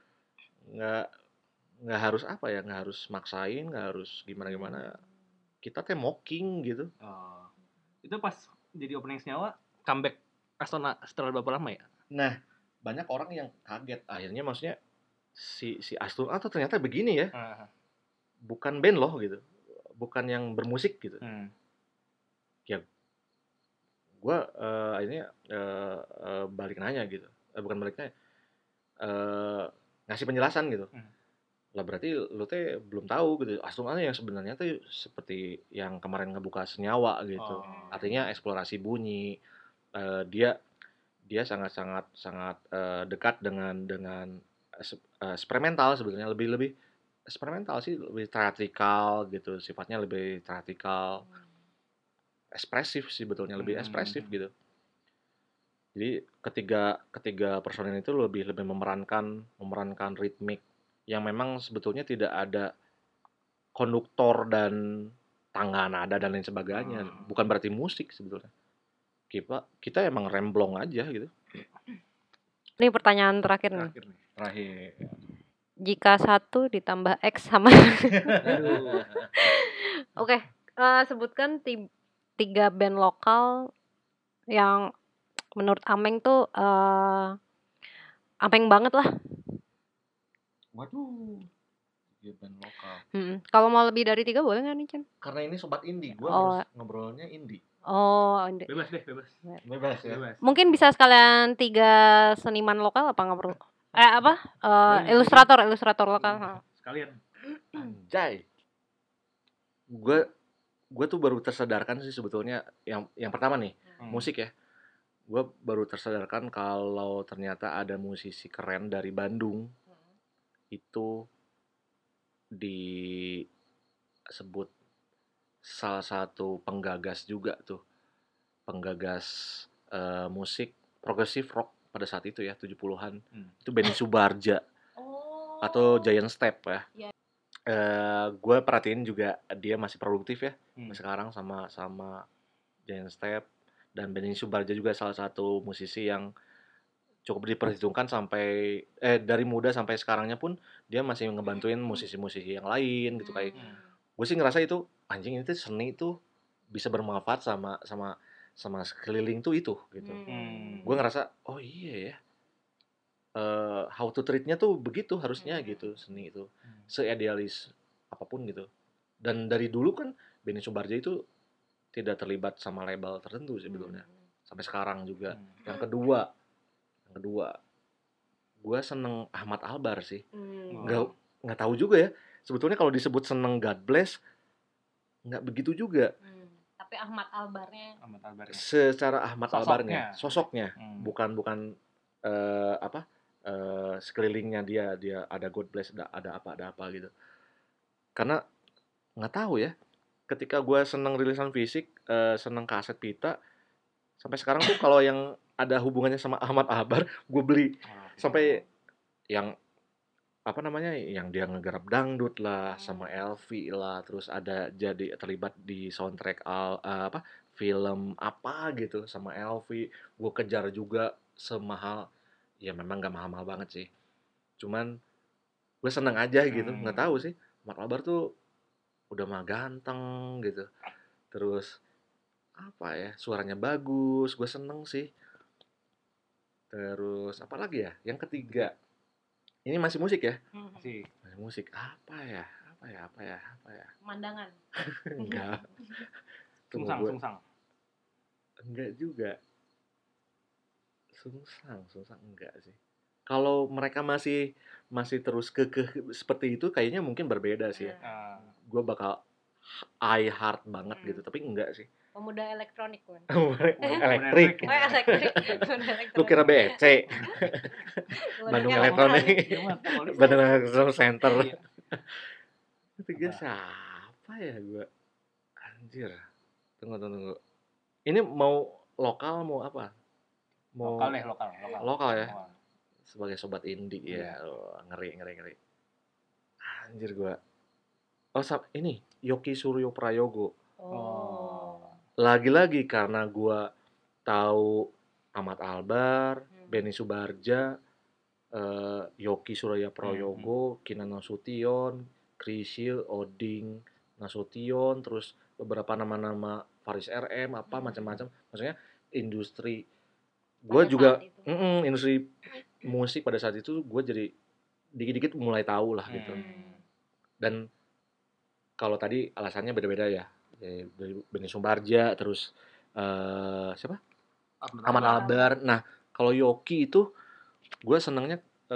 Nggak harus apa ya, nggak harus maksain, nggak harus gimana-gimana. Kita teh mocking gitu. Oh. Itu pas jadi opening senyawa comeback Aston setelah berapa lama ya? Nah, banyak orang yang kaget akhirnya maksudnya si Aston A tuh ternyata begini ya. Bukan band loh gitu. Bukan yang bermusik gitu. Ya gua akhirnya balik nanya gitu. Bukan balik nanya. Ngasih penjelasan gitu. Lah berarti lu teh belum tahu gitu. Aston A yang sebenarnya tuh seperti yang kemarin ngebuka senyawa gitu. Artinya eksplorasi bunyi. Dia sangat dekat dengan eksperimental sebetulnya, lebih eksperimental sih, lebih teatrikal gitu, sifatnya lebih teatrikal, ekspresif sih sebetulnya, lebih ekspresif gitu. Jadi ketiga personil itu lebih memerankan ritmik yang memang sebetulnya tidak ada konduktor dan tangga nada dan lain sebagainya. Bukan berarti musik sebetulnya. Kita emang remblong aja gitu. Ini pertanyaan terakhir nih. Terakhir. Jika 1 ditambah X sama Oke, sebutkan 3 band lokal yang menurut Ameng tuh Ameng banget lah. Waduh. Dia band lokal. Kalau mau lebih dari 3 boleh nggak nih, Chan? Karena ini sobat indie, gue Oh. harus ngobrolnya indie. Oh, Bebas ya. mungkin bisa sekalian 3 seniman lokal apa nggak perlu? Ilustrator lokal. Sekalian. Anjay. Gue tuh baru tersadarkan sih sebetulnya yang pertama nih, musik ya. Gue baru tersadarkan kalau ternyata ada musisi keren dari Bandung itu disebut salah satu penggagas juga tuh, penggagas musik progressive rock pada saat itu ya 70-an. Itu Benny Subarja atau Giant Step ya. Gue perhatiin juga dia masih produktif ya sekarang sama Giant Step, dan Benny Subarja juga salah satu musisi yang cukup diperhitungkan sampai dari muda sampai sekarangnya pun dia masih ngebantuin musisi-musisi yang lain gitu. Kayak gue sih ngerasa itu anjing, itu seni tuh bisa bermanfaat sama sekeliling tuh itu gitu. Gue ngerasa oh iya ya, how to treat-nya tuh begitu harusnya gitu, seni itu seidealis apapun gitu. Dan dari dulu kan Benny Subarja itu tidak terlibat sama label tertentu sebetulnya sampai sekarang juga. Yang kedua gue seneng Ahmad Albar sih. Nggak tahu juga ya sebetulnya kalau disebut seneng God Bless nggak begitu juga. Tapi Ahmad Albarnya Secara Ahmad Albarnya sosoknya bukan sekelilingnya dia ada God Bless, ada apa gitu. Karena nggak tahu ya, ketika gue seneng rilisan fisik, seneng kaset pita, Sampai sekarang tuh kalau yang ada hubungannya sama Ahmad Albar, gue beli. Sampai yang apa namanya, yang dia ngegarap dangdut lah, sama Elvi lah, terus ada jadi terlibat di soundtrack film apa gitu sama Elvi. Gue kejar juga semahal, ya memang gak mahal-mahal banget sih. Cuman gue seneng aja gitu, nggak tahu sih. Ahmad Albar tuh udah mah ganteng gitu. Terus apa ya, suaranya bagus, gue seneng sih. Terus apa lagi ya? Yang ketiga, ini masih musik ya? Masih. Masih musik. Apa ya? Pemandangan. Enggak. Tunggu gue. Sungsang. Enggak juga. Sungsang enggak sih. Kalau mereka masih terus kekeh seperti itu, kayaknya mungkin berbeda sih ya. Gue bakal I heart banget gitu, tapi enggak sih. Pemuda elektronik kan. Elektrik. Oh, elektrik. Lu kira BEC? Bandung Elektronik. Bandung Elektronik Center. Ketiga siapa ya gue? Anjir. Tunggu. Ini mau lokal mau apa? Mau lokal ya? Sebagai sobat indie ya. Oh, ngeri. Anjir gue. Oh, ini Yoki Suryo Prayogo. Lagi-lagi karena gue tahu Ahmad Albar, Benny Subarja, Yoki Suryo Prayogo, Kinan Nasution, Chrisye, Oding Nasution, terus beberapa nama-nama Faris RM apa macam-macam. Maksudnya industri gue juga industri musik pada saat itu gue jadi dikit-dikit mulai tahu lah gitu. Dan kalau tadi alasannya beda-beda ya. Dari Benny Subarja, terus siapa? Ahmad Albar. Nah, kalau Yoki itu gue senangnya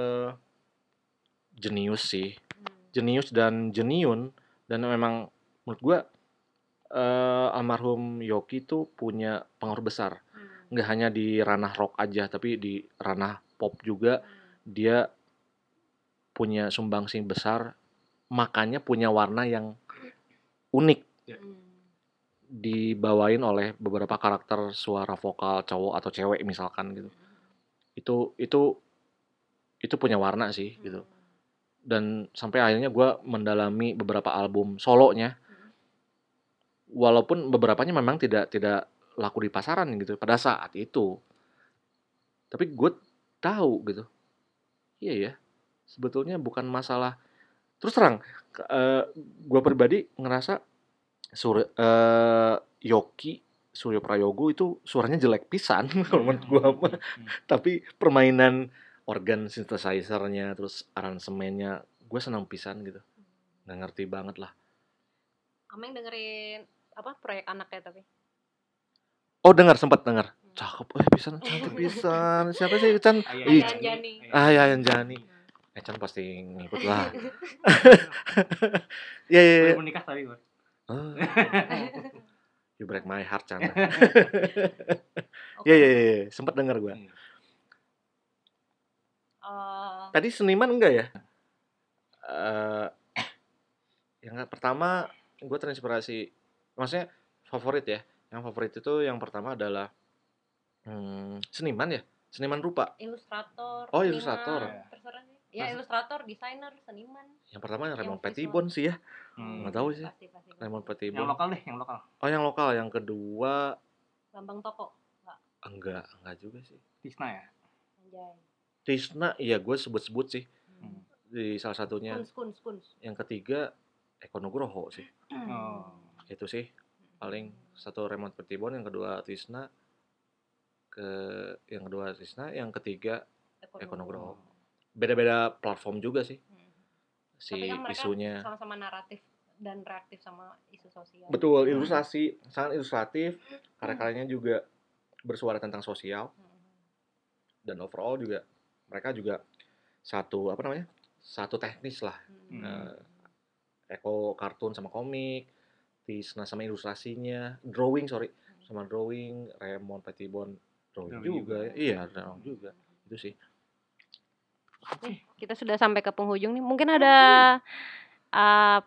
jenius sih. Jenius dan jeniun. Dan memang menurut gue almarhum Yoki itu punya pengaruh besar. Nggak hanya di ranah rock aja, tapi di ranah pop juga. Dia punya sumbangsih besar. Makanya punya warna yang unik. Dibawain oleh beberapa karakter suara vokal cowok atau cewek misalkan gitu. Itu punya warna sih gitu. Dan sampai akhirnya gue mendalami beberapa album solonya. Walaupun beberapanya memang tidak laku di pasaran gitu pada saat itu. Tapi gue tahu gitu. Iya ya. Sebetulnya bukan masalah. Terus terang, gue pribadi ngerasa Yoki Suryo Prayogo itu suaranya jelek pisan kalau menurut gua mah. Tapi permainan organ synthesizer-nya terus aransemennya gue senang pisan gitu. Nggak ngerti banget lah. Ameng dengerin apa proyek anaknya tapi? Oh, sempat dengar. Cakep pisan, cantik pisan. Siapa sih Chan? Yayan Jani. Yayan Jani. Chan pasti ngikut lah. Iya. Belum menikah tadi, Bang. You break my heart, Chan. Iya. Sempat dengar gue. Tadi seniman enggak ya? Yang pertama gue terinspirasi, maksudnya favorit ya. Yang favorit itu yang pertama adalah seniman ya, seniman rupa. Ilustrator. Oh, ilustrator. Terserah sih. Ya, ilustrator, desainer, seniman. Yang pertama Raymond Pettibon sih ya. Nggak tahu sih. Pasti. Raymond Pettibon. Yang lokal deh, yang lokal. Oh, yang lokal. Yang kedua Bambang Toko. Enggak juga sih. Tisna ya? Anjay. Tisna, iya gue sebut sih. Di salah satunya. Kuns. Yang ketiga Eko Nugroho sih. Itu sih paling. Satu Raymond Pettibon, yang kedua Tisna. Yang ketiga Eko Nugroho. Beda-beda platform juga sih. Tapi kan mereka isunya sama-sama naratif dan reaktif sama isu sosial. Betul, ilustrasi, sangat ilustratif. Karya-karyanya juga bersuara tentang sosial. Dan overall juga mereka juga satu teknis lah. Eko kartun sama komik, Tisna sama ilustrasinya, drawing, Raymond Pettibon drawing juga. Iya, drawing juga. Itu sih. Oke, kita sudah sampai ke penghujung nih. Mungkin ada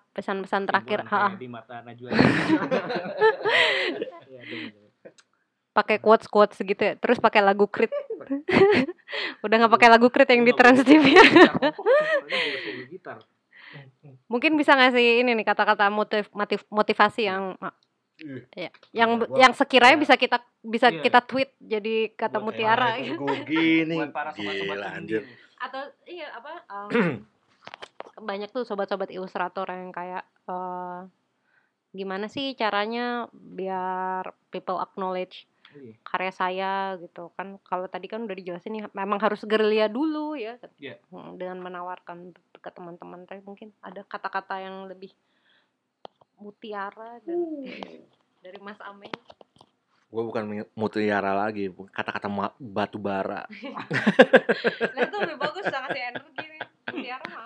pesan-pesan terakhir. Di mata Najwa. pakai quotes gitu ya, terus pakai lagu Creed. Udah nggak pakai lagu Creed yang di Trans TV. gitar. Mungkin bisa ngasih ini nih kata-kata motivasi yang ya, yang sekiranya bisa Iya. kita tweet jadi kata Buat mutiara Gue gini. Buat para sobat-sobat Gila indie. anjir. atau iya banyak tuh sobat-sobat ilustrator yang kayak gimana sih caranya biar people acknowledge Iya. karya saya gitu kan. Kalau tadi kan udah dijelasin nih memang harus gerilya dulu ya. Iya. Dengan menawarkan ke teman-teman, tapi mungkin ada kata-kata yang lebih mutiara dari Mas Ameng. Gue bukan mutiara lagi, kata-kata batu bara. Nah itu lebih bagus, bisa ngasih energi nih. Mutiara mah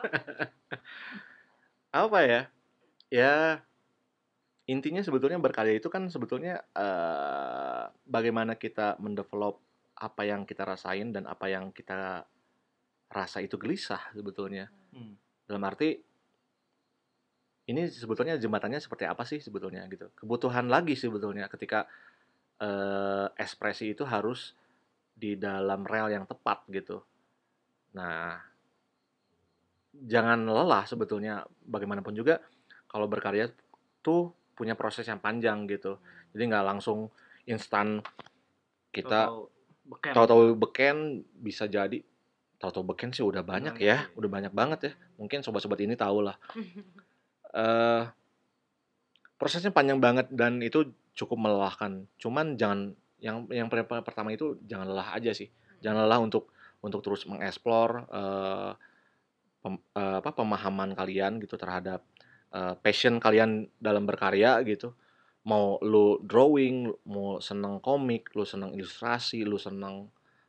Apa ya? Ya intinya sebetulnya berkarya itu kan sebetulnya bagaimana kita mendevelop apa yang kita rasain dan apa yang kita rasa itu gelisah sebetulnya. Dalam arti ini sebetulnya jembatannya seperti apa sih sebetulnya gitu. Kebutuhan lagi sebetulnya ketika ekspresi itu harus di dalam rel yang tepat gitu. Nah, jangan lelah sebetulnya bagaimanapun juga kalau berkarya tuh punya proses yang panjang gitu. Jadi nggak langsung instan kita tahu-tahu beken bisa jadi. Tahu-tahu beken sih udah banyak ya, udah banyak banget ya. Mungkin sobat-sobat ini tahu lah. Prosesnya panjang banget dan itu cukup melelahkan. Cuman jangan yang pertama itu jangan lelah aja sih. Jangan lelah untuk terus mengeksplor pemahaman kalian gitu terhadap passion kalian dalam berkarya gitu. Mau lu drawing, mau seneng komik, lu seneng ilustrasi, lu seneng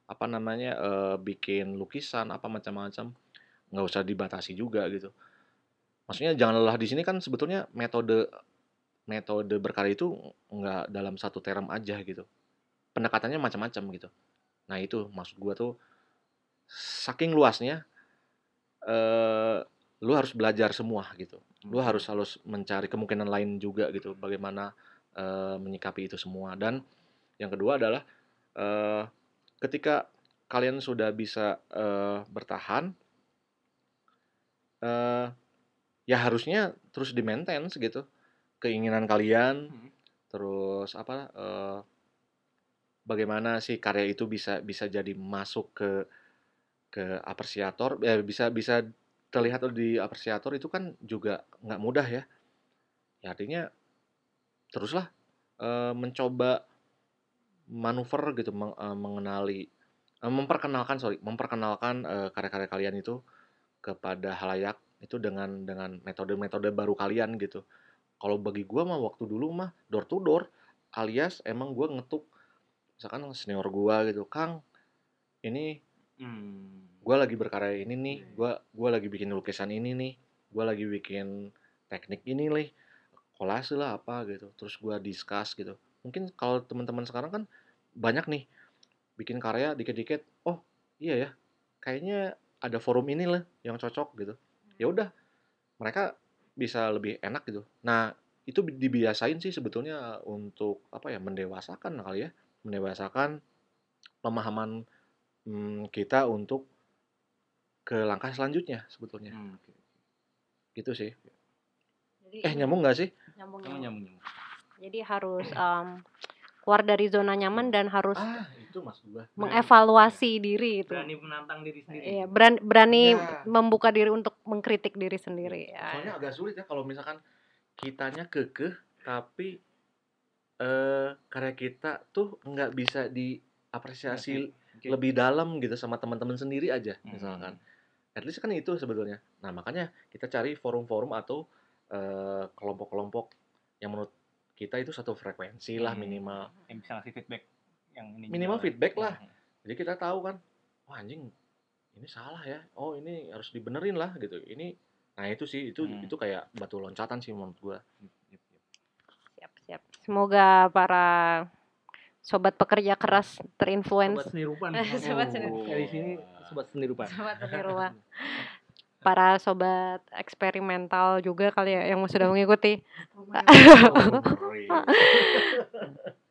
bikin lukisan apa macam-macam, nggak usah dibatasi juga gitu. Maksudnya jangan lelah di sini kan sebetulnya metode berkarya itu nggak dalam satu term aja gitu. Pendekatannya macam-macam gitu. Nah itu maksud gua tuh saking luasnya lu harus belajar semua gitu. Lu harus mencari kemungkinan lain juga gitu. Bagaimana menyikapi itu semua. Dan yang kedua adalah ketika kalian sudah bisa bertahan, ya harusnya terus di-maintain gitu. Keinginan kalian, terus bagaimana sih karya itu bisa jadi masuk ke apresiator, bisa terlihat di apresiator itu kan juga nggak mudah ya. Ya artinya teruslah mencoba manuver gitu, memperkenalkan karya-karya kalian itu kepada halayak itu dengan metode-metode baru kalian gitu. Kalau bagi gue mah waktu dulu mah door to door, alias emang gue ngetuk misalkan senior gue gitu, Kang ini gue lagi berkarya ini nih, gue lagi bikin lukisan ini nih, gue lagi bikin teknik ini nih, kolase lah apa gitu, terus gue discuss gitu. Mungkin kalau teman-teman sekarang kan banyak nih bikin karya dikit-dikit, oh iya ya kayaknya ada forum ini lah yang cocok gitu, ya udah mereka bisa lebih enak gitu. Nah itu dibiasain sih sebetulnya untuk mendewasakan kali ya, mendewasakan pemahaman kita untuk ke langkah selanjutnya sebetulnya. Gitu sih. Jadi, nyambung nggak sih? Nyambung. Jadi harus keluar dari zona nyaman dan harus itu maksud gua. mengevaluasi diri itu. Berani menantang diri sendiri. Iya, berani membuka diri untuk mengkritik diri sendiri. Soalnya agak sulit ya kalau misalkan kitanya kekeh tapi karya kita tuh nggak bisa diapresiasi lebih dalam gitu sama teman-teman sendiri aja misalkan. At least kan itu sebetulnya. Nah makanya kita cari forum-forum atau kelompok-kelompok yang menurut kita itu satu frekuensi lah minimal. Yang bisa ngasih feedback yang ini. Minimal feedback lah. Jadi kita tahu kan, wah anjing ini salah ya. Oh ini harus dibenerin lah gitu. Nah itu sih itu kayak batu loncatan sih menurut gua. Siap. Semoga para sobat pekerja keras terinfluence. Sobat seni rupa. Sobat seni rupa. Di sini sobat seni rupa. Sobat seni rupa. Para sobat eksperimental juga kali ya yang sudah mengikuti.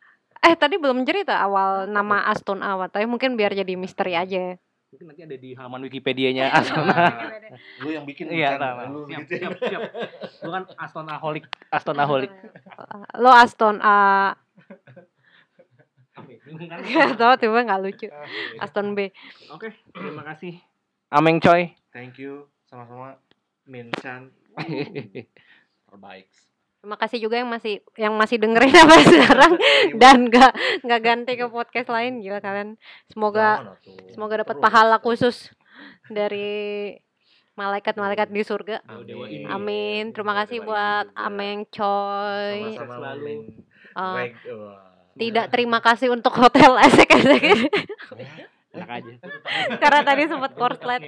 Tadi belum cerita awal nama Aston Awat, tapi mungkin biar jadi misteri aja. Mungkin nanti ada di halaman Wikipedia-nya Astona. Lu yang bikin Iya, bukan? Lu siap, gitu. siap. Lu kan Astonaholic. Lo Aston A. Bingung kan? Gak tau, tiba nggak lucu. Aston B. Oke, terima kasih. Ameng coy. Thank you, sama-sama. Min Chan. Terbaik. Terima kasih juga yang masih dengerin sampai sekarang dan nggak ganti ke podcast lain. Gila kalian. Semoga dapat pahala khusus dari malaikat-malaikat di surga. Dewa ini. Amin. Terima kasih buat Ameng Coy. Sama-sama Min. Eh, Tidak terima kasih untuk hotel esek-esek ini. Enak aja. Karena tadi sempat korslet.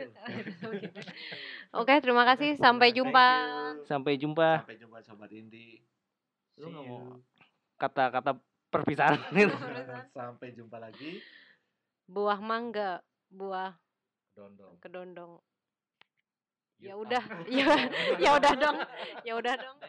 Oke, terima kasih. Sampai jumpa. Sampai jumpa. Sampai jumpa Sobat Indi. Lu See nggak you. mau kata-kata perpisahan. Sampai jumpa lagi. Buah mangga, buah Dondong. kedondong. Ya Yuk, udah, ah. ya udah dong. Ya udah dong.